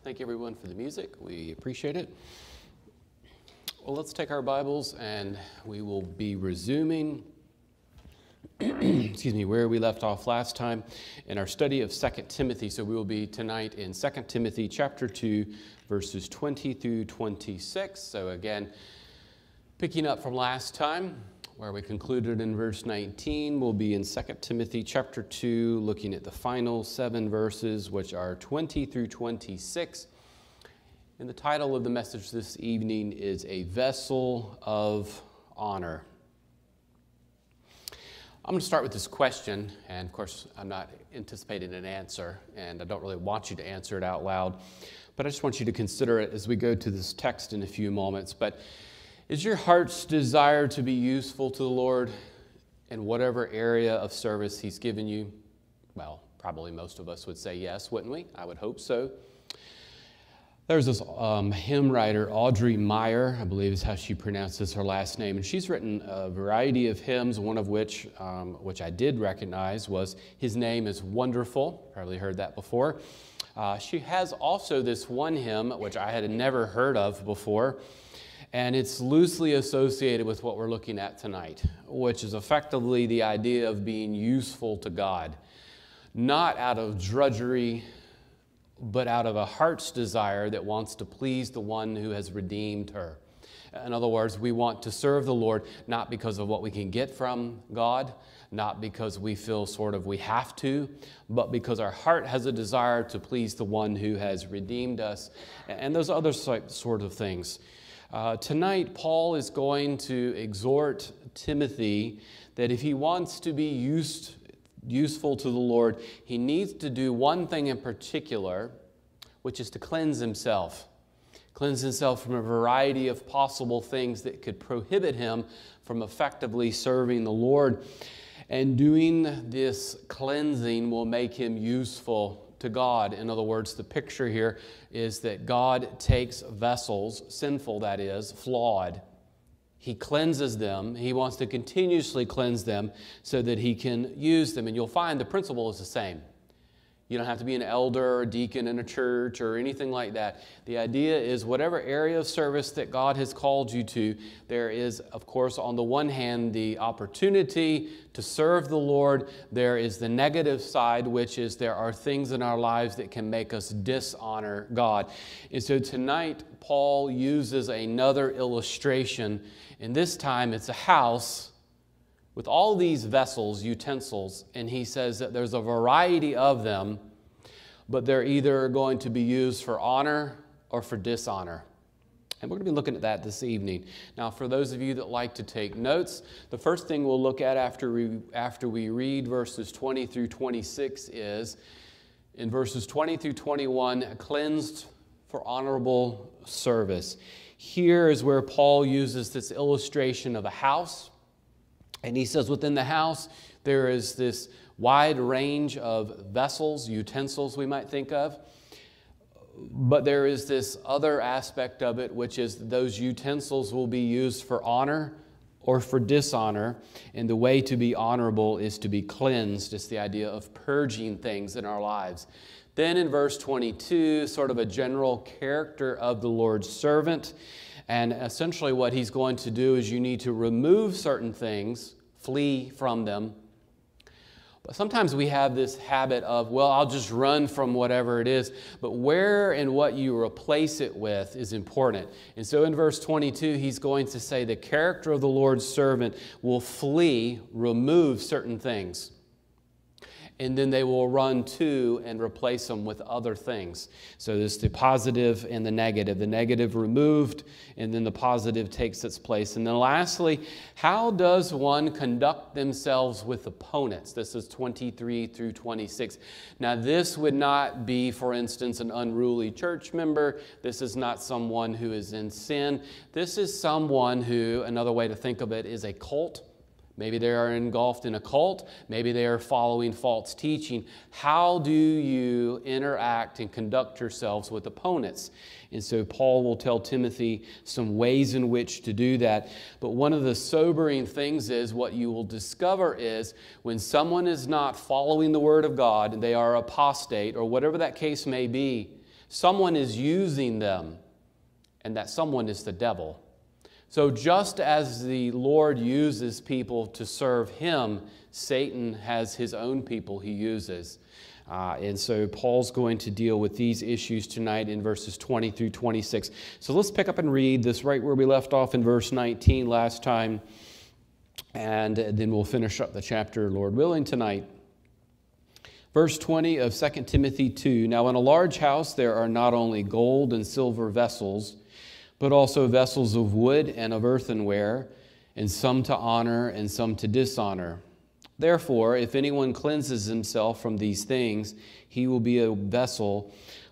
Thank you everyone for the music. We appreciate it. Well, let's take our Bibles and we will be resuming where we left off last time in our study of 2 Timothy. So we will be tonight in 2 Timothy chapter 2, verses 20 through 26. So again, picking up from last time, where we concluded in verse 19, we'll be in 2 Timothy chapter 2, looking at the final 7 verses, which are 20 through 26. And the title of the message this evening is A Vessel of Honor. I'm going to start with this question, and of course I'm not anticipating an answer, and I don't really want you to answer it out loud, but I just want you to consider it as we go to this text in a few moments. But is your heart's desire to be useful to the Lord in whatever area of service He's given you? Well, probably most of us would say yes, wouldn't we? I would hope so. There's this hymn writer, Audrey Meyer, I believe is how she pronounces her last name, and she's written a variety of hymns, one of which I did recognize, was His Name is Wonderful. Probably heard that before. She has also this one hymn, which I had never heard of before, and it's loosely associated with what we're looking at tonight, which is effectively the idea of being useful to God, not out of drudgery, but out of a heart's desire that wants to please the one who has redeemed her. In other words, we want to serve the Lord not because of what we can get from God, not because we feel we have to, but because our heart has a desire to please the one who has redeemed us, and those other sort of things. Tonight, Paul is going to exhort Timothy that if he wants to be useful to the Lord, he needs to do one thing in particular, which is to cleanse himself. Cleanse himself from a variety of possible things that could prohibit him from effectively serving the Lord. And doing this cleansing will make him useful to God. In other words, the picture here is that God takes vessels, sinful that is, flawed. He cleanses them. He wants to continuously cleanse them so that He can use them. And you'll find the principle is the same. You don't have to be an elder or deacon in a church or anything like that. The idea is whatever area of service that God has called you to, there is, of course, on the one hand, the opportunity to serve the Lord. There is the negative side, which is there are things in our lives that can make us dishonor God. And so tonight, Paul uses another illustration. And this time, it's a house with all these vessels, utensils, and he says that there's a variety of them, but they're either going to be used for honor or for dishonor. And we're going to be looking at that this evening. Now, for those of you that like to take notes, the first thing we'll look at after we read verses 20 through 26 is, in verses 20 through 21, cleansed for honorable service. Here is where Paul uses this illustration of a house. And he says within the house, there is this wide range of vessels, utensils we might think of. But there is this other aspect of it, which is those utensils will be used for honor or for dishonor. And the way to be honorable is to be cleansed. It's the idea of purging things in our lives. Then in verse 22, sort of a general character of the Lord's servant. And essentially what he's going to do is you need to remove certain things, flee from them. But sometimes we have this habit of, well, I'll just run from whatever it is. But where and what you replace it with is important. And so in verse 22, he's going to say the character of the Lord's servant will flee, remove certain things. And then they will run to and replace them with other things. So there's the positive and the negative. The negative removed, and then the positive takes its place. And then lastly, how does one conduct themselves with opponents? This is 23 through 26. Now this would not be, for instance, an unruly church member. This is not someone who is in sin. This is someone who, another way to think of it, is a cult. Maybe they are engulfed in a cult. Maybe they are following false teaching. How do you interact and conduct yourselves with opponents? And so Paul will tell Timothy some ways in which to do that. But one of the sobering things is what you will discover is when someone is not following the Word of God and they are apostate or whatever that case may be, Someone is using them, and that someone is the devil. So just as the Lord uses people to serve him, Satan has his own people he uses. And so Paul's going to deal with these issues tonight in verses 20 through 26. So let's pick up and read this right where we left off in verse 19 last time. And then we'll finish up the chapter, Lord willing, tonight. Verse 20 of 2 Timothy 2. Now in a large house there are not only gold and silver vessels, but also vessels of wood and of earthenware, and some to honor and some to dishonor. Therefore, if anyone cleanses himself from these things, he will be a vessel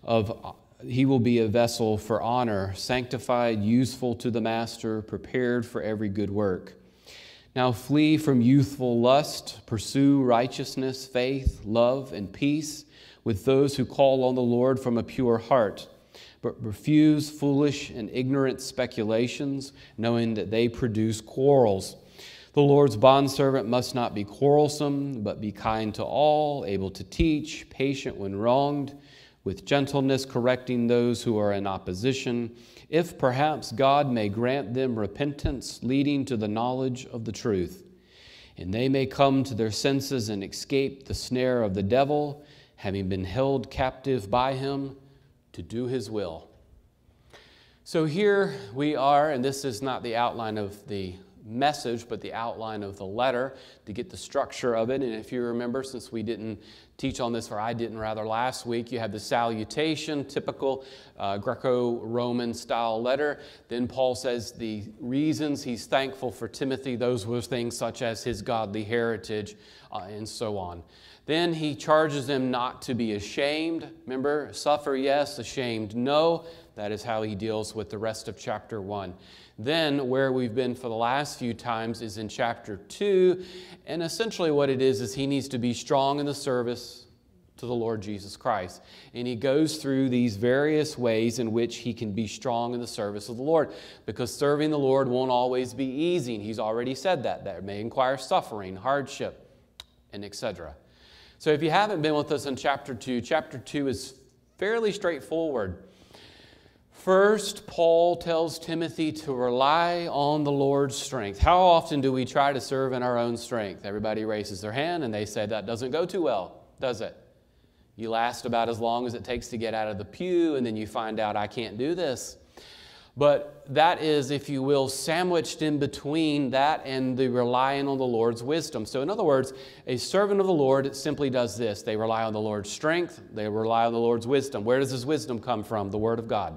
for honor, sanctified, useful to the master, prepared for every good work. Now flee from youthful lust, pursue righteousness, faith, love, and peace with those who call on the Lord from a pure heart. But refuse foolish and ignorant speculations, knowing that they produce quarrels. The Lord's bondservant must not be quarrelsome, but be kind to all, able to teach, patient when wronged, with gentleness correcting those who are in opposition, if perhaps God may grant them repentance, leading to the knowledge of the truth. And they may come to their senses and escape the snare of the devil, having been held captive by him, to do his will. So here we are, and this is not the outline of the message, but the outline of the letter to get the structure of it. And if you remember, since we didn't teach on this, or I didn't rather last week, you have the salutation, typical Greco-Roman style letter. Then Paul says the reasons he's thankful for Timothy, those were things such as his godly heritage and so on. Then he charges them not to be ashamed. Remember, suffer, yes, ashamed, no. That is how he deals with the rest of chapter 1. Then, where we've been for the last few times is in chapter 2. And essentially what it is he needs to be strong in the service to the Lord Jesus Christ. And he goes through these various ways in which he can be strong in the service of the Lord. Because serving the Lord won't always be easy. And he's already said that. That may require suffering, hardship, and etc. So if you haven't been with us in chapter 2 is fairly straightforward. First, Paul tells Timothy to rely on the Lord's strength. How often do we try to serve in our own strength? Everybody raises their hand and they say that doesn't go too well, does it? You last about as long as it takes to get out of the pew, and then you find out I can't do this. But that is, if you will, sandwiched in between that and the relying on the Lord's wisdom. So in other words, a servant of the Lord simply does this. They rely on the Lord's strength. They rely on the Lord's wisdom. Where does his wisdom come from? The Word of God.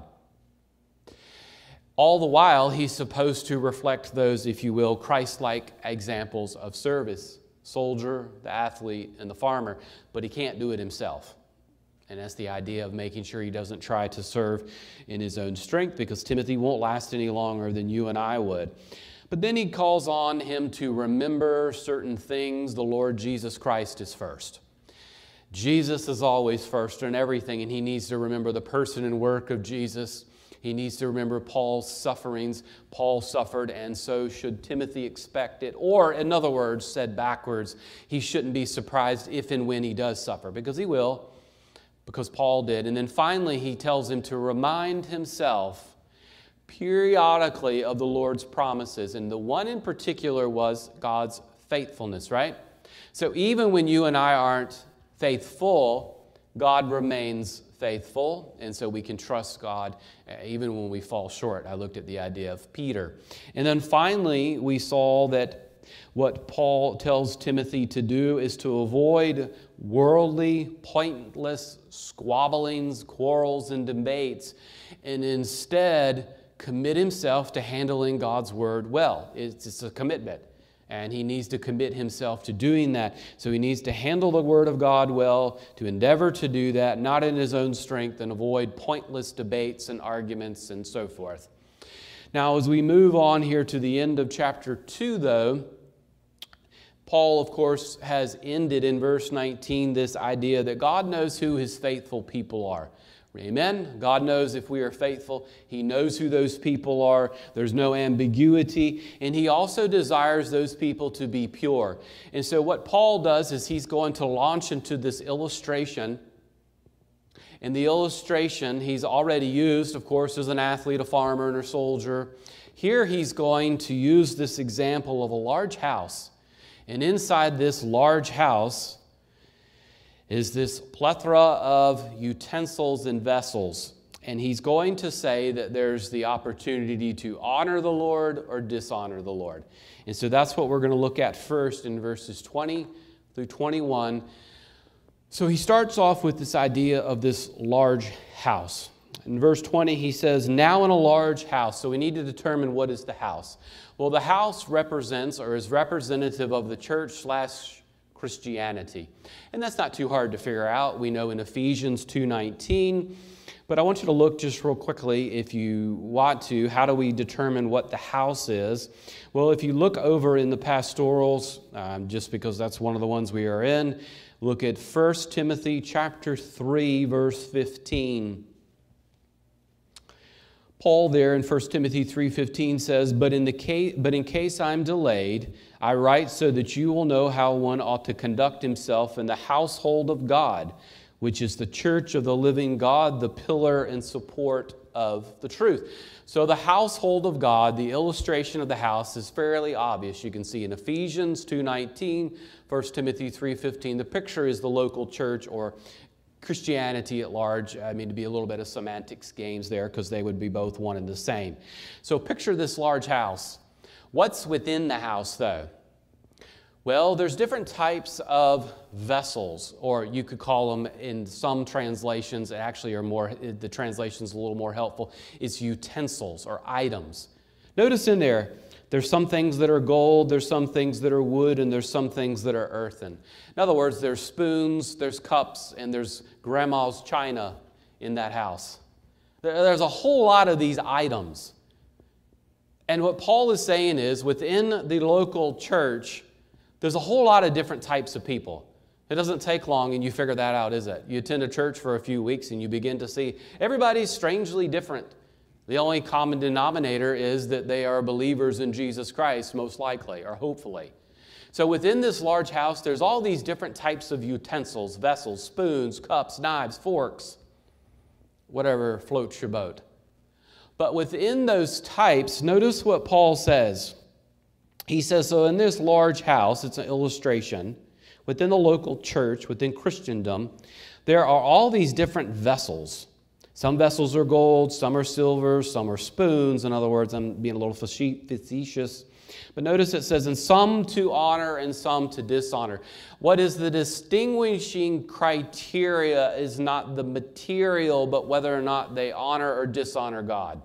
All the while, he's supposed to reflect those, if you will, Christ-like examples of service. Soldier, the athlete, and the farmer. But he can't do it himself. And that's the idea of making sure he doesn't try to serve in his own strength, because Timothy won't last any longer than you and I would. But then he calls on him to remember certain things. The Lord Jesus Christ is first. Jesus is always first in everything, and he needs to remember the person and work of Jesus. He needs to remember Paul's sufferings. Paul suffered, and so should Timothy expect it. Or, in other words, said backwards, he shouldn't be surprised if and when he does suffer, because he will. Because Paul did. And then finally, he tells him to remind himself periodically of the Lord's promises. And the one in particular was God's faithfulness, right? So even when you and I aren't faithful, God remains faithful. And so we can trust God even when we fall short. I looked at the idea of Peter. And then finally, we saw that what Paul tells Timothy to do is to avoid worldly, pointless squabblings, quarrels, and debates, and instead commit himself to handling God's word well. It's a commitment, and he needs to commit himself to doing that. So he needs to handle the word of God well, to endeavor to do that, not in his own strength, and avoid pointless debates and arguments and so forth. Now, as we move on here to the end of chapter 2, though, Paul, of course, has ended in verse 19 this idea that God knows who his faithful people are. Amen? God knows if we are faithful. He knows who those people are. There's no ambiguity. And he also desires those people to be pure. And so what Paul does is he's going to launch into this illustration. In the illustration, he's already used, of course, as an athlete, a farmer, and a soldier. Here he's going to use this example of a large house. And inside this large house is this plethora of utensils and vessels. And he's going to say that there's the opportunity to honor the Lord or dishonor the Lord. And so that's what we're going to look at first in verses 20 through 21. So he starts off with this idea of this large house. In verse 20, he says, now in a large house. So we need to determine what is the house. Well, the house represents or is representative of the church / Christianity. And that's not too hard to figure out. We know in Ephesians 2:19. But I want you to look just real quickly, if you want to, how do we determine what the house is? Well, if you look over in the pastorals, just because that's one of the ones we are in, look at 1 Timothy chapter 3, verse 15. Paul there in 1 Timothy 3:15 says, but in case I'm delayed, I write so that you will know how one ought to conduct himself in the household of God, which is the church of the living God, the pillar and support of the truth. So the household of God, the illustration of the house is fairly obvious. You can see in Ephesians 2:19, 1 Timothy 3:15, the picture is the local church or Christianity at large. I mean, to be a little bit of semantics games there because they would be both one and the same. So picture this large house. What's within the house, though? Well, there's different types of vessels, or you could call them in some translations, actually are more, the translation's a little more helpful, it's utensils or items. Notice in there, there's some things that are gold, there's some things that are wood, and there's some things that are earthen. In other words, there's spoons, there's cups, and there's grandma's china in that house. There's a whole lot of these items. And what Paul is saying is, within the local church, there's a whole lot of different types of people. It doesn't take long and you figure that out, is it? You attend a church for a few weeks and you begin to see everybody's strangely different. The only common denominator is that they are believers in Jesus Christ, most likely, or hopefully. So within this large house, there's all these different types of utensils, vessels, spoons, cups, knives, forks, whatever floats your boat. But within those types, notice what Paul says. He says, so in this large house, it's an illustration, within the local church, within Christendom, there are all these different vessels. Some vessels are gold, some are silver, some are spoons. In other words, I'm being a little facetious. But notice it says, and some to honor and some to dishonor. What is the distinguishing criteria is not the material, but whether or not they honor or dishonor God.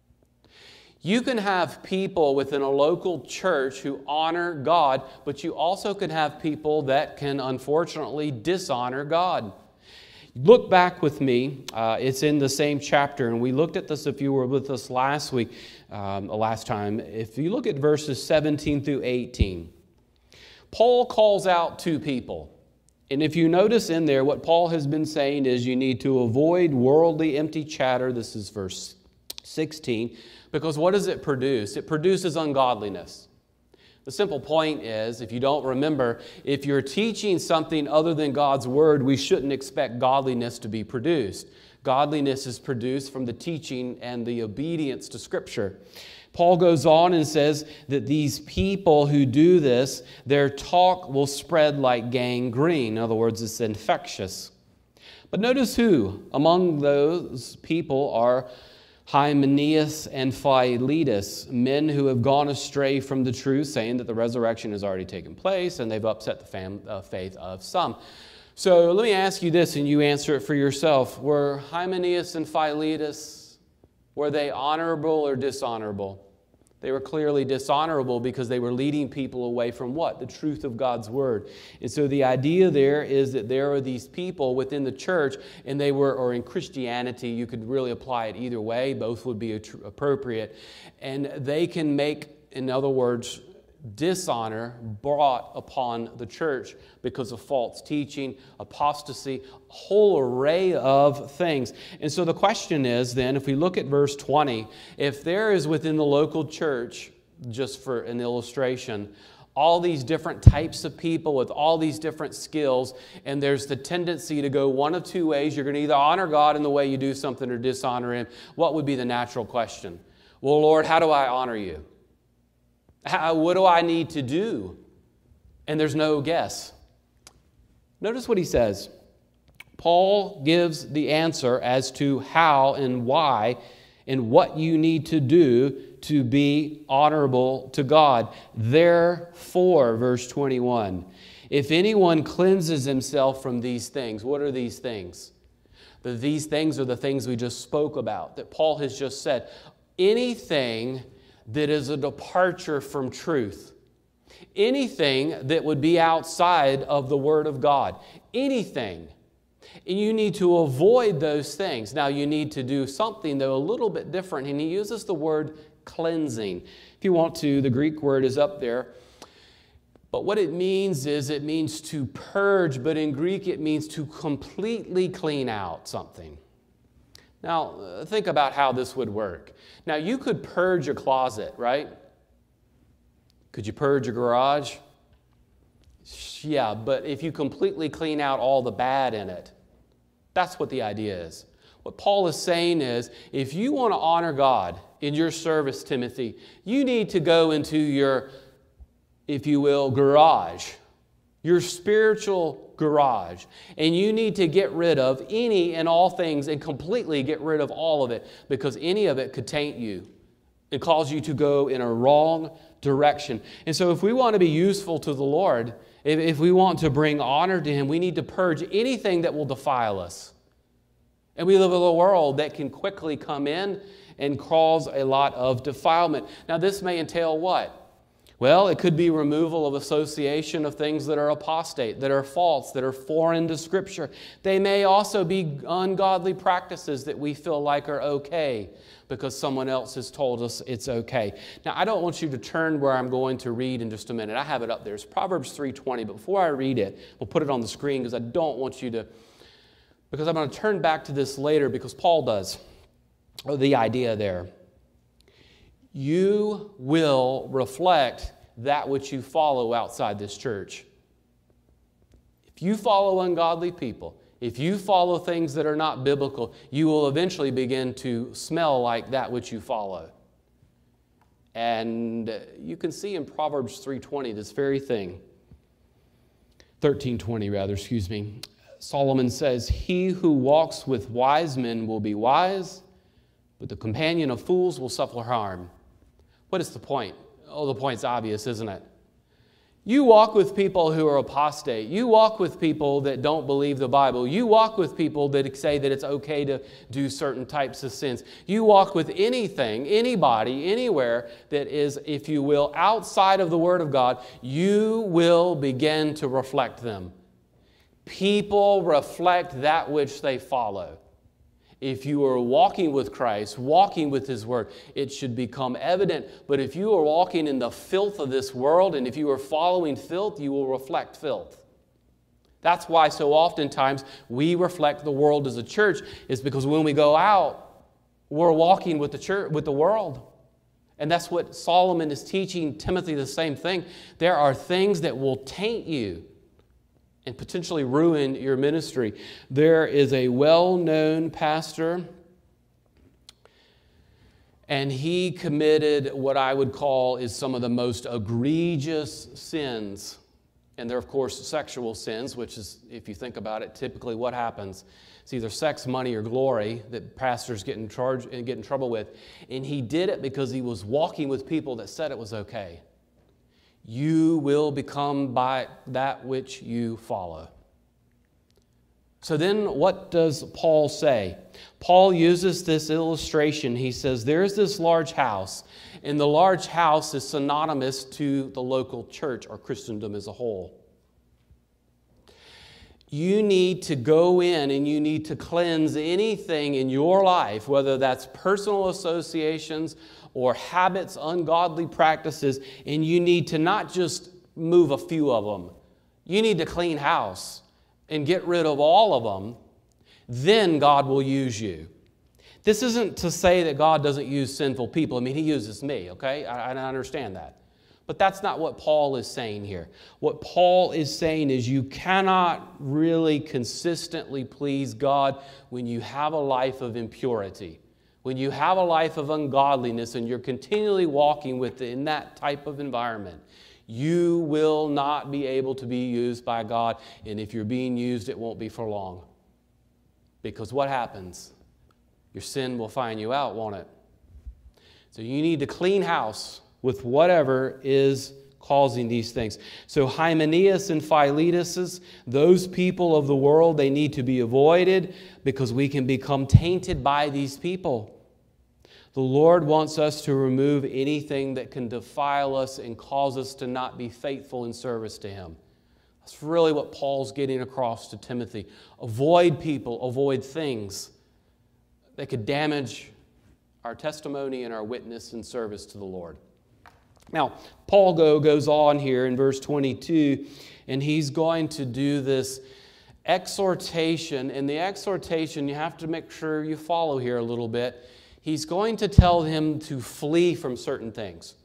You can have people within a local church who honor God, but you also can have people that can unfortunately dishonor God. Look back with me. It's in the same chapter, and we looked at this if you were with us last time. If you look at verses 17 through 18, Paul calls out two people. And if you notice in there, what Paul has been saying is you need to avoid worldly empty chatter. This is verse 16. Because what does it produce? It produces ungodliness. The simple point is, if you don't remember, if you're teaching something other than God's Word, we shouldn't expect godliness to be produced. Godliness is produced from the teaching and the obedience to Scripture. Paul goes on and says that these people who do this, their talk will spread like gangrene. In other words, it's infectious. But notice who among those people are Hymenaeus and Philetus, men who have gone astray from the truth, saying that the resurrection has already taken place, and they've upset the faith of some. So let me ask you this, and you answer it for yourself. Were Hymenaeus and Philetus, were they honorable or dishonorable? They were clearly dishonorable because they were leading people away from what? The truth of God's Word. And so the idea there is that there are these people within the church, and they were, or in Christianity, you could really apply it either way. Both would be appropriate. And they can make, in other words, dishonor brought upon the church because of false teaching, apostasy, a whole array of things. And so the question is then, if we look at verse 20, if there is within the local church, just for an illustration, all these different types of people with all these different skills, and there's the tendency to go one of two ways. You're going to either honor God in the way you do something or dishonor Him. What would be the natural question? Well, Lord, how do I honor you? What do I need to do? And there's no guess. Notice what he says. Paul gives the answer as to how and why and what you need to do to be honorable to God. Therefore, verse 21, if anyone cleanses himself from these things, what are these things? These things are the things we just spoke about, that Paul has just said. Anything that is a departure from truth, anything that would be outside of the Word of God, anything. And you need to avoid those things. Now, you need to do something, though, a little bit different. And he uses the word cleansing. If you want to, the Greek word is up there. But what it means is it means to purge, but in Greek it means to completely clean out something. Now, think about how this would work. Now, you could purge a closet, right? Could you purge a garage? Yeah, but if you completely clean out all the bad in it, that's what the idea is. What Paul is saying is, if you want to honor God in your service, Timothy, you need to go into your, if you will, garage, your spiritual garage, and you need to get rid of any and all things and completely get rid of all of it, because any of it could taint you and cause you to go in a wrong direction. And so if we want to be useful to the Lord, if we want to bring honor to Him, we need to purge anything that will defile us. And we live in a world that can quickly come in and cause a lot of defilement. Now, this may entail what? Well, it could be removal of association of things that are apostate, that are false, that are foreign to Scripture. They may also be ungodly practices that we feel like are okay because someone else has told us it's okay. Now, I don't want you to turn where I'm going to read in just a minute. I have it up there. It's Proverbs 3:20, but before I read it, we'll put it on the screen because I don't want you to, because I'm going to turn back to this later because Paul does, the idea there. You will reflect that which you follow outside this church. If you follow ungodly people, if you follow things that are not biblical, you will eventually begin to smell like that which you follow. And you can see in Proverbs 3:20 this very thing. 13:20 rather, excuse me. Solomon says, "He who walks with wise men will be wise, but the companion of fools will suffer harm." What is the point? Oh, the point's obvious, isn't it? You walk with people who are apostate. You walk with people that don't believe the Bible. You walk with people that say that it's okay to do certain types of sins. You walk with anything, anybody, anywhere that is, if you will, outside of the Word of God, you will begin to reflect them. People reflect that which they follow. If you are walking with Christ, walking with His Word, it should become evident. But if you are walking in the filth of this world, and if you are following filth, you will reflect filth. That's why so oftentimes we reflect the world as a church, is because when we go out, we're walking with the church, with the world. And that's what Solomon is teaching Timothy, the same thing. There are things that will taint you and potentially ruin your ministry. There is a well-known pastor, and he committed what I would call is some of the most egregious sins. And they're, of course, sexual sins, which is, if you think about it, typically what happens. It's either sex, money, or glory that pastors get in trouble with. And he did it because he was walking with people that said it was okay. You will become by that which you follow. So then what does Paul say? Paul uses this illustration. He says, there's this large house, and the large house is synonymous to the local church or Christendom as a whole. You need to go in and you need to cleanse anything in your life, whether that's personal associations or habits, ungodly practices, and you need to not just move a few of them. You need to clean house and get rid of all of them. Then God will use you. This isn't to say that God doesn't use sinful people. I mean, He uses me, okay? I understand that. But that's not what Paul is saying here. What Paul is saying is you cannot really consistently please God when you have a life of impurity. When you have a life of ungodliness and you're continually walking in that type of environment, you will not be able to be used by God. And if you're being used, it won't be for long. Because what happens? Your sin will find you out, won't it? So you need to clean house with whatever is causing these things. So Hymenaeus and Philetus, those people of the world, they need to be avoided because we can become tainted by these people. The Lord wants us to remove anything that can defile us and cause us to not be faithful in service to Him. That's really what Paul's getting across to Timothy. Avoid people, avoid things that could damage our testimony and our witness and service to the Lord. Now, Paul goes on here in verse 22, and he's going to do this exhortation. And the exhortation, you have to make sure you follow here a little bit. He's going to tell him to flee from certain things.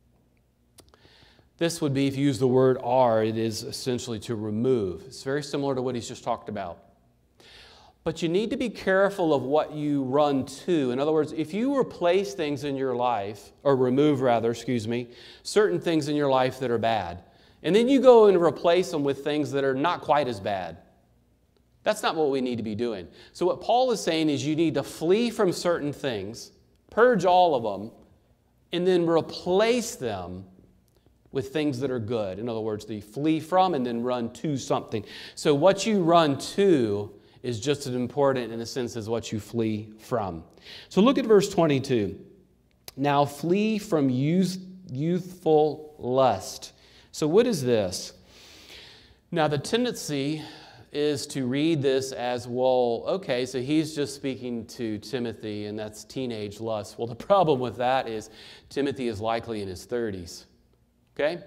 This would be, if you use the word are, it is essentially to remove. It's very similar to what he's just talked about. But you need to be careful of what you run to. In other words, if you replace things in your life, or remove rather, certain things in your life that are bad, and then you go and replace them with things that are not quite as bad, that's not what we need to be doing. So what Paul is saying is you need to flee from certain things, purge all of them, and then replace them with things that are good. In other words, they flee from and then run to something. So what you run to is just as important in a sense as what you flee from. So look at verse 22. Now flee from youthful lust. So what is this? Now the tendency is to read this as, well, okay, so he's just speaking to Timothy and that's teenage lust. Well, the problem with that is Timothy is likely in his 30s. Okay?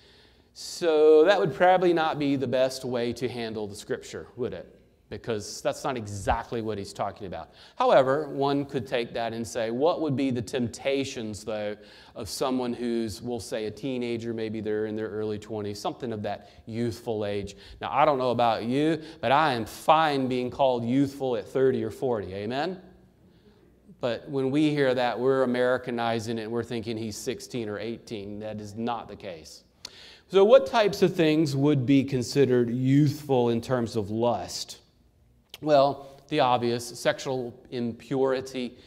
So that would probably not be the best way to handle the scripture, would it? Because that's not exactly what he's talking about. However, one could take that and say, what would be the temptations, though, of someone who's, we'll say, a teenager, maybe they're in their early 20s, something of that youthful age. Now, I don't know about you, but I am fine being called youthful at 30 or 40. Amen? But when we hear that, we're Americanizing it and we're thinking he's 16 or 18. That is not the case. So what types of things would be considered youthful in terms of lust? Well, the obvious, sexual impurity.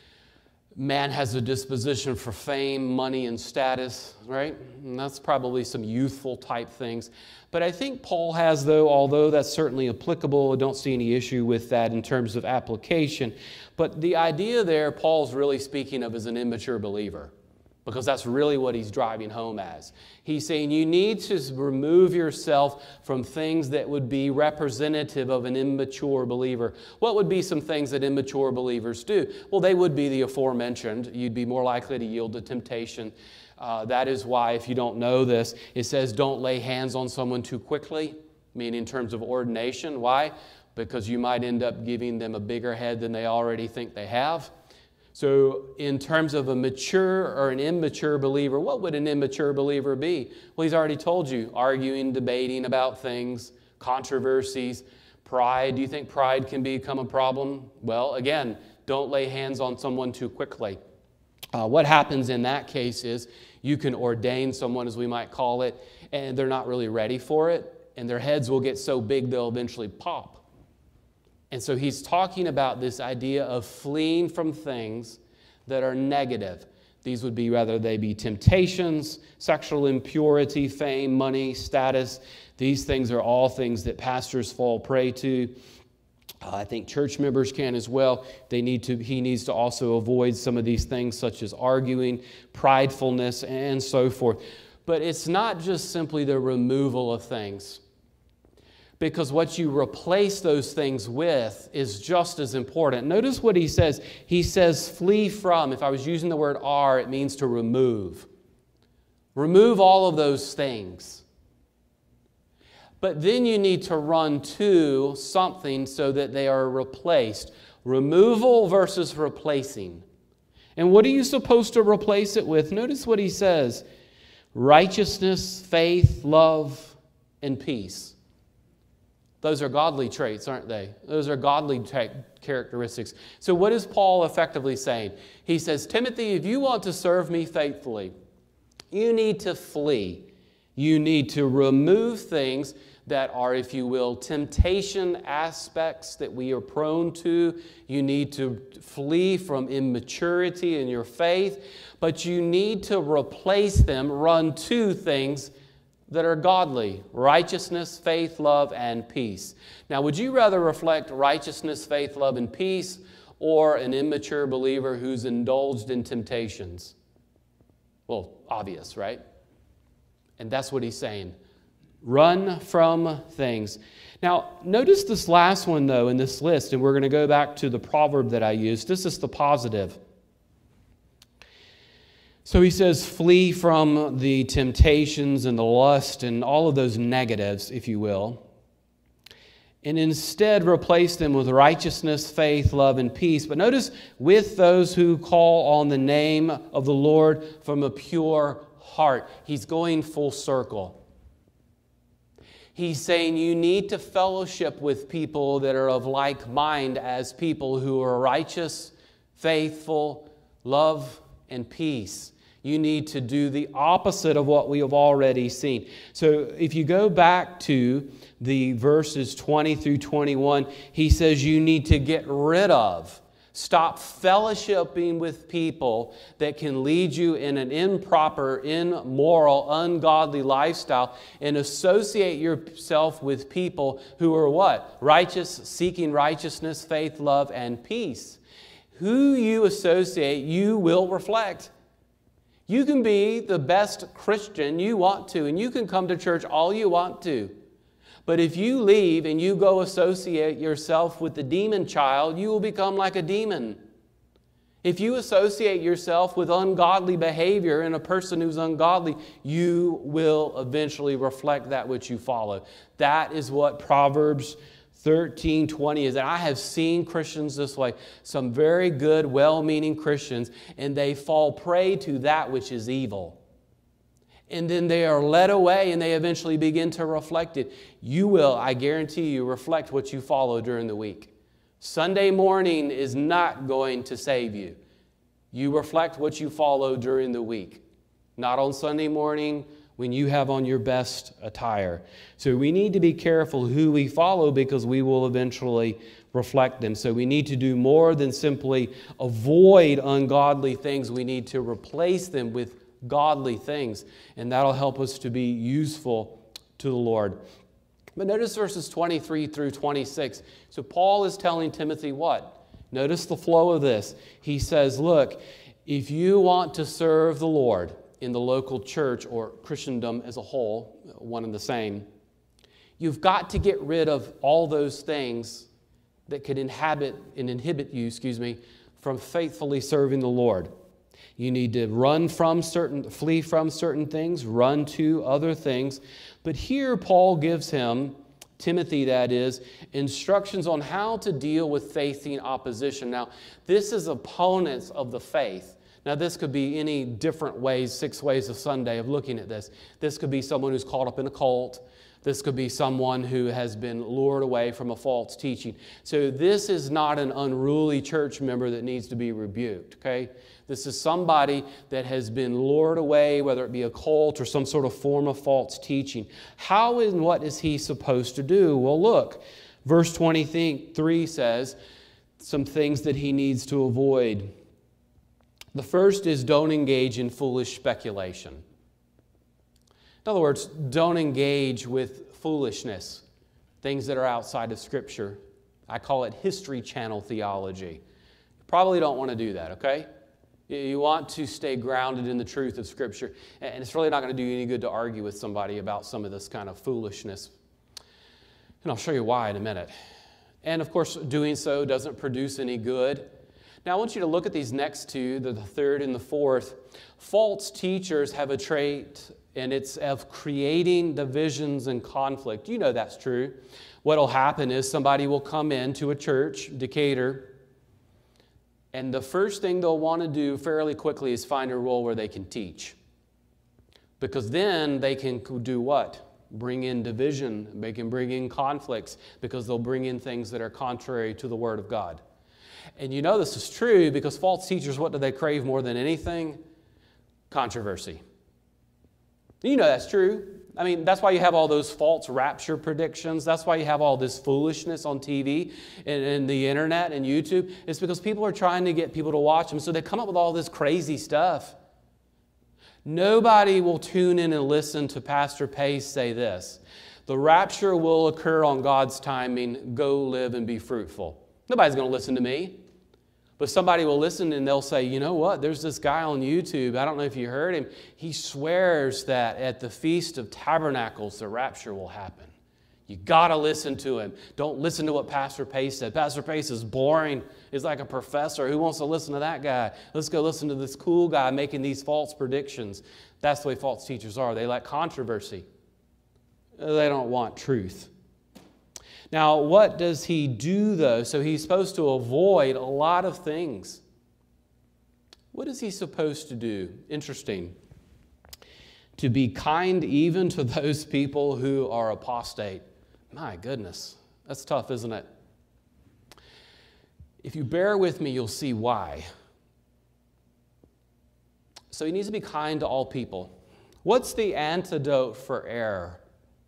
Man has a disposition for fame, money, and status, right? And that's probably some youthful type things. But I think Paul has, though, although that's certainly applicable, I don't see any issue with that in terms of application. But the idea there, Paul's really speaking of as an immature believer, because that's really what he's driving home as. He's saying you need to remove yourself from things that would be representative of an immature believer. What would be some things that immature believers do? Well, they would be the aforementioned. You'd be more likely to yield to temptation. That is why, if you don't know this, it says don't lay hands on someone too quickly, meaning in terms of ordination. Why? Because you might end up giving them a bigger head than they already think they have. So in terms of a mature or an immature believer, what would an immature believer be? Well, he's already told you, arguing, debating about things, controversies, pride. Do you think pride can become a problem? Well, again, don't lay hands on someone too quickly. What happens in that case is you can ordain someone, as we might call it, and they're not really ready for it, and their heads will get so big they'll eventually pop. And so he's talking about this idea of fleeing from things that are negative. These would be, whether they be temptations, sexual impurity, fame, money, status. These things are all things that pastors fall prey to. I think church members can as well. He needs to also avoid some of these things such as arguing, pridefulness, and so forth. But it's not just simply the removal of things. Because what you replace those things with is just as important. Notice what he says. He says, flee from. If I was using the word are, it means to remove. Remove all of those things. But then you need to run to something so that they are replaced. Removal versus replacing. And what are you supposed to replace it with? Notice what he says. righteousness, faith, love, and peace. Those are godly traits, aren't they? Those are godly characteristics. So what is Paul effectively saying? He says, Timothy, if you want to serve me faithfully, you need to flee. You need to remove things that are, if you will, temptation aspects that we are prone to. You need to flee from immaturity in your faith, but you need to replace them, run to things that are godly: righteousness, faith, love, and peace. Now, would you rather reflect righteousness, faith, love, and peace, or an immature believer who's indulged in temptations? Well, obvious, right? And that's what he's saying. Run from things. Now, notice this last one, though, in this list, and we're going to go back to the proverb that I used. This is the positive. So he says, flee from the temptations and the lust and all of those negatives, if you will, and instead replace them with righteousness, faith, love, and peace. But notice, with those who call on the name of the Lord from a pure heart. He's going full circle. He's saying you need to fellowship with people that are of like mind as people who are righteous, faithful, love, and peace. You need to do the opposite of what we have already seen. So if you go back to the verses 20 through 21, he says you need to get rid of. Stop fellowshipping with people that can lead you in an improper, immoral, ungodly lifestyle, and associate yourself with people who are what? Righteous, seeking righteousness, faith, love, and peace. Who you associate, you will reflect. You can be the best Christian you want to, and you can come to church all you want to. But if you leave and you go associate yourself with the demon child, you will become like a demon. If you associate yourself with ungodly behavior and a person who's ungodly, you will eventually reflect that which you follow. That is what Proverbs 13:20 is. And I have seen Christians this way, some very good, well-meaning Christians, and they fall prey to that which is evil. And then they are led away and they eventually begin to reflect it. You will, I guarantee you, reflect what you follow during the week. Sunday morning is not going to save you. You reflect what you follow during the week. Not on Sunday morning when you have on your best attire. So we need to be careful who we follow because we will eventually reflect them. So we need to do more than simply avoid ungodly things. We need to replace them with godly things, and that'll help us to be useful to the Lord. But notice verses 23 through 26. So Paul is telling Timothy what? Notice the flow of this. He says, look, if you want to serve the Lord in the local church or Christendom as a whole, one and the same, you've got to get rid of all those things that could inhibit you, from faithfully serving the Lord. You need to flee from certain things, run to other things. But here Paul gives him, Timothy that is, instructions on how to deal with facing opposition. Now, this is opponents of the faith. Now, this could be any different ways, 6 ways of Sunday of looking at this. This could be someone who's caught up in a cult. This could be someone who has been lured away from a false teaching. So this is not an unruly church member that needs to be rebuked, okay? This is somebody that has been lured away, whether it be a cult or some sort of form of false teaching. How and what is he supposed to do? Well, look, verse 23 says some things that he needs to avoid. The first is don't engage in foolish speculation. In other words, don't engage with foolishness, things that are outside of Scripture. I call it History Channel theology. You probably don't want to do that, okay? You want to stay grounded in the truth of Scripture. And it's really not going to do you any good to argue with somebody about some of this kind of foolishness. And I'll show you why in a minute. And of course, doing so doesn't produce any good. Now, I want you to look at these next two, the third and the fourth. False teachers have a trait, and it's of creating divisions and conflict. You know that's true. What will happen is somebody will come into a church, Decatur, and the first thing they'll want to do fairly quickly is find a role where they can teach. Because then they can do what? Bring in division. They can bring in conflicts because they'll bring in things that are contrary to the Word of God. And you know this is true because false teachers, what do they crave more than anything? Controversy. You know that's true. I mean, that's why you have all those false rapture predictions. That's why you have all this foolishness on TV and the internet and YouTube. It's because people are trying to get people to watch them, so they come up with all this crazy stuff. Nobody will tune in and listen to Pastor Pace say this: the rapture will occur on God's timing. Go live and be fruitful. Nobody's going to listen to me. But somebody will listen and they'll say, you know what, there's this guy on YouTube, I don't know if you heard him, he swears that at the Feast of Tabernacles the rapture will happen. You got to listen to him. Don't listen to what Pastor Pace said. Pastor Pace is boring. He's like a professor. Who wants to listen to that guy? Let's go listen to this cool guy making these false predictions. That's the way false teachers are. They like controversy. They don't want truth. Now, what does he do, though? So he's supposed to avoid a lot of things. What is he supposed to do? Interesting. To be kind even to those people who are apostate. My goodness, that's tough, isn't it? If you bear with me, you'll see why. So he needs to be kind to all people. What's the antidote for error?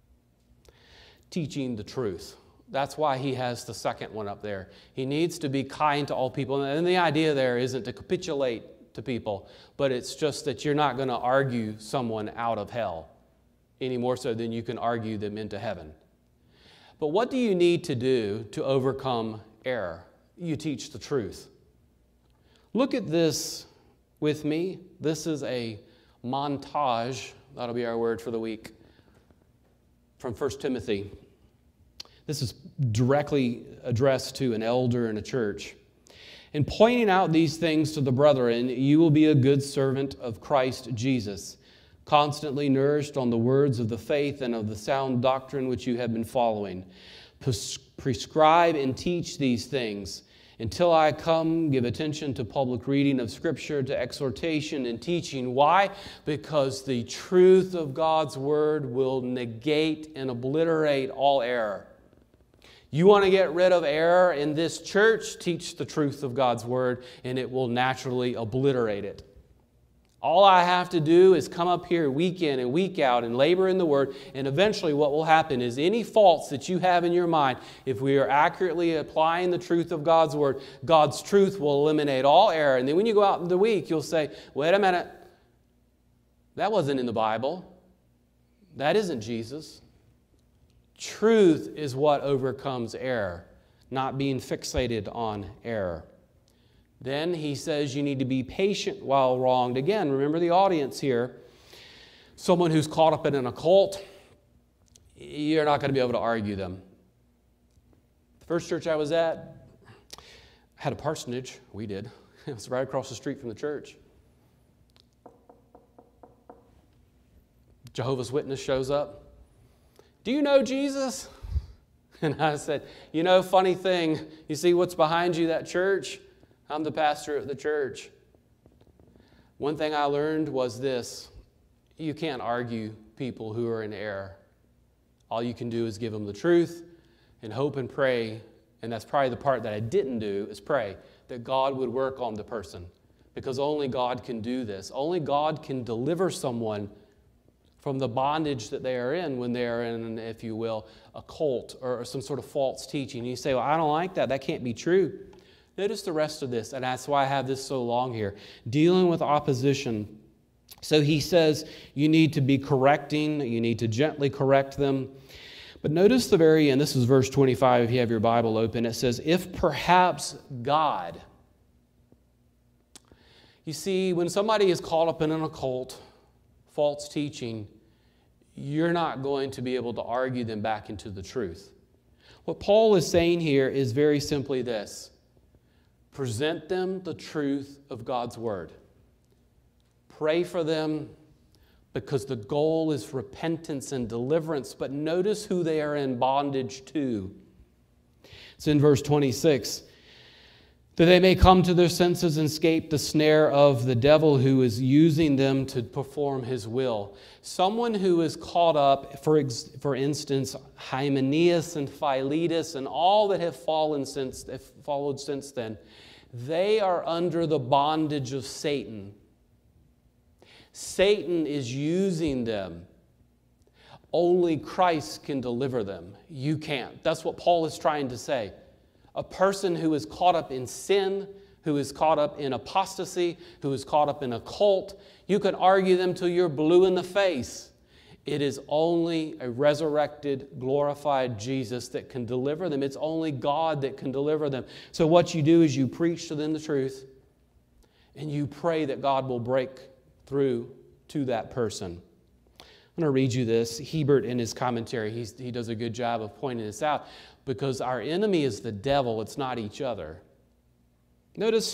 Teaching the truth. That's why he has the second one up there. He needs to be kind to all people. And the idea there isn't to capitulate to people, but it's just that you're not going to argue someone out of hell any more so than you can argue them into heaven. But what do you need to do to overcome error? You teach the truth. Look at this with me. This is a montage. That'll be our word for the week. From 1 Timothy. This is directly addressed to an elder in a church. In pointing out these things to the brethren, you will be a good servant of Christ Jesus, constantly nourished on the words of the faith and of the sound doctrine which you have been following. Prescribe and teach these things. Until I come, give attention to public reading of Scripture, to exhortation and teaching. Why? Because the truth of God's Word will negate and obliterate all error. You want to get rid of error in this church? Teach the truth of God's Word, and it will naturally obliterate it. All I have to do is come up here week in and week out and labor in the Word, and eventually what will happen is any faults that you have in your mind, if we are accurately applying the truth of God's Word, God's truth will eliminate all error. And then when you go out in the week, you'll say, wait a minute, that wasn't in the Bible. That isn't Jesus. Truth is what overcomes error, not being fixated on error. Then he says you need to be patient while wronged. Again, remember the audience here. Someone who's caught up in an occult, you're not going to be able to argue them. The first church I was at had a parsonage. We did. It was right across the street from the church. Jehovah's Witness shows up. Do you know Jesus? And I said, you know, funny thing, you see what's behind you, that church? I'm the pastor at the church. One thing I learned was this: you can't argue people who are in error. All you can do is give them the truth and hope and pray, and that's probably the part that I didn't do, is pray that God would work on the person, because only God can do this. Only God can deliver someone from the bondage that they are in when they are in, if you will, a cult or some sort of false teaching. You say, well, I don't like that. That can't be true. Notice the rest of this, and that's why I have this so long here. Dealing with opposition. So he says you need to be correcting. You need to gently correct them. But notice the very end. This is verse 25 if you have your Bible open. It says, if perhaps God. You see, when somebody is caught up in an occult, false teaching, you're not going to be able to argue them back into the truth. What Paul is saying here is very simply this: present them the truth of God's Word. Pray for them, because the goal is repentance and deliverance. But notice who they are in bondage to. It's in verse 26. that they may come to their senses and escape the snare of the devil who is using them to perform his will. Someone who is caught up, for instance, Hymenaeus and Philetus and all that have followed since then, they are under the bondage of Satan. Satan is using them. Only Christ can deliver them. You can't. That's what Paul is trying to say. A person who is caught up in sin, who is caught up in apostasy, who is caught up in a cult, you can argue them till you're blue in the face. It is only a resurrected, glorified Jesus that can deliver them. It's only God that can deliver them. So what you do is you preach to them the truth, and you pray that God will break through to that person. I'm going to read you this. Hebert, in his commentary, he does a good job of pointing this out, because our enemy is the devil, it's not each other. Notice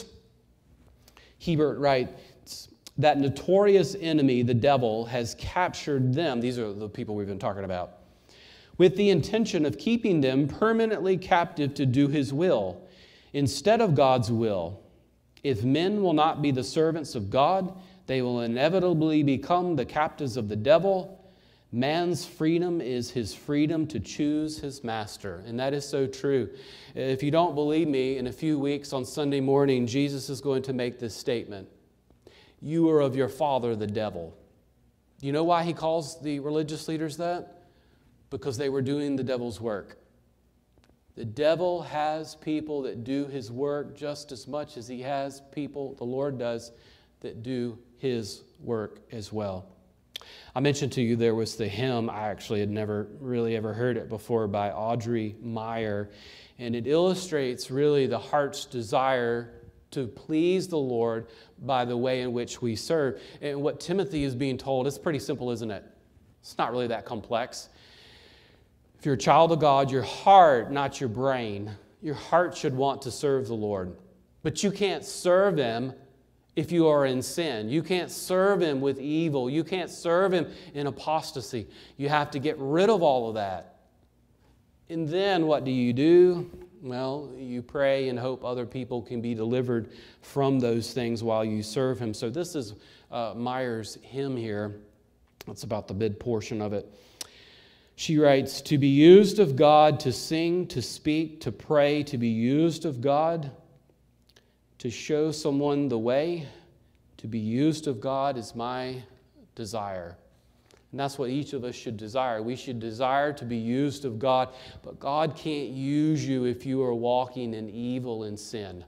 Hebert writes, that notorious enemy, the devil, has captured them, these are the people we've been talking about, with the intention of keeping them permanently captive to do his will, instead of God's will. If men will not be the servants of God, they will inevitably become the captives of the devil. Man's freedom is his freedom to choose his master. And that is so true. If you don't believe me, in a few weeks on Sunday morning, Jesus is going to make this statement. You are of your father, the devil. Do you know why he calls the religious leaders that? Because they were doing the devil's work. The devil has people that do his work just as much as he has people, the Lord does, that do his work as well. I mentioned to you there was the hymn. I actually had never really ever heard it before, by Audrey Meyer, and it illustrates really the heart's desire to please the Lord by the way in which we serve. And what Timothy is being told, it's pretty simple, isn't it? It's not really that complex. If you're a child of God, your heart, not your brain, your heart should want to serve the Lord. But you can't serve Him if you are in sin. You can't serve Him with evil. You can't serve Him in apostasy. You have to get rid of all of that. And then what do? Well, you pray and hope other people can be delivered from those things while you serve Him. So this is Meyer's hymn here. That's about the mid portion of it. She writes, to be used of God, to sing, to speak, to pray, to be used of God, to show someone the way, to be used of God is my desire. And that's what each of us should desire. We should desire to be used of God, but God can't use you if you are walking in evil and sin.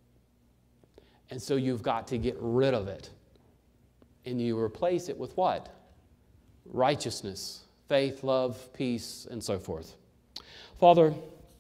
And so you've got to get rid of it. And you replace it with what? Righteousness, faith, love, peace, and so forth. Father,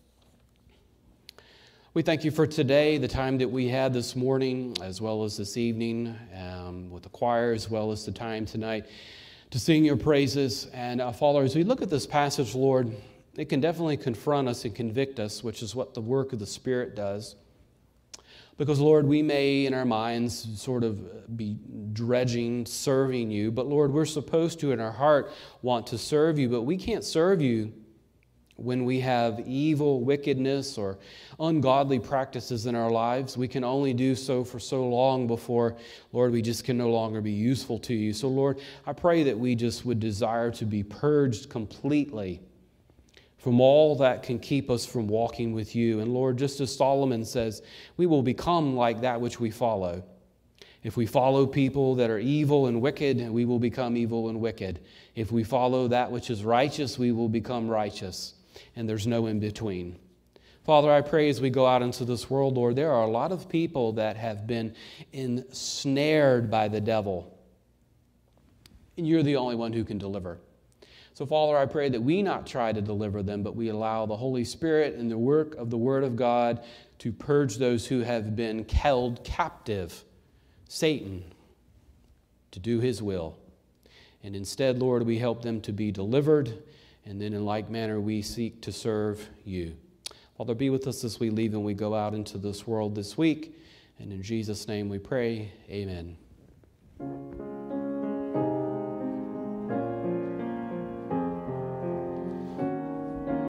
we thank you for today, the time that we had this morning, as well as this evening, with the choir, as well as the time tonight to sing your praises. And Father, as we look at this passage, Lord, it can definitely confront us and convict us, which is what the work of the Spirit does. Because, Lord, we may in our minds sort of be dredging, serving you, but Lord, we're supposed to in our heart want to serve you, but we can't serve you when we have evil, wickedness, or ungodly practices in our lives. We can only do so for so long before, Lord, we just can no longer be useful to you. So, Lord, I pray that we just would desire to be purged completely from all that can keep us from walking with you. And Lord, just as Solomon says, we will become like that which we follow. If we follow people that are evil and wicked, we will become evil and wicked. If we follow that which is righteous, we will become righteous. And there's no in between. Father, I pray as we go out into this world, Lord, there are a lot of people that have been ensnared by the devil. And you're the only one who can deliver. So, Father, I pray that we not try to deliver them, but we allow the Holy Spirit and the work of the Word of God to purge those who have been held captive, Satan, to do his will. And instead, Lord, we help them to be delivered, and then in like manner we seek to serve you. Father, be with us as we leave and we go out into this world this week. And in Jesus' name we pray, amen.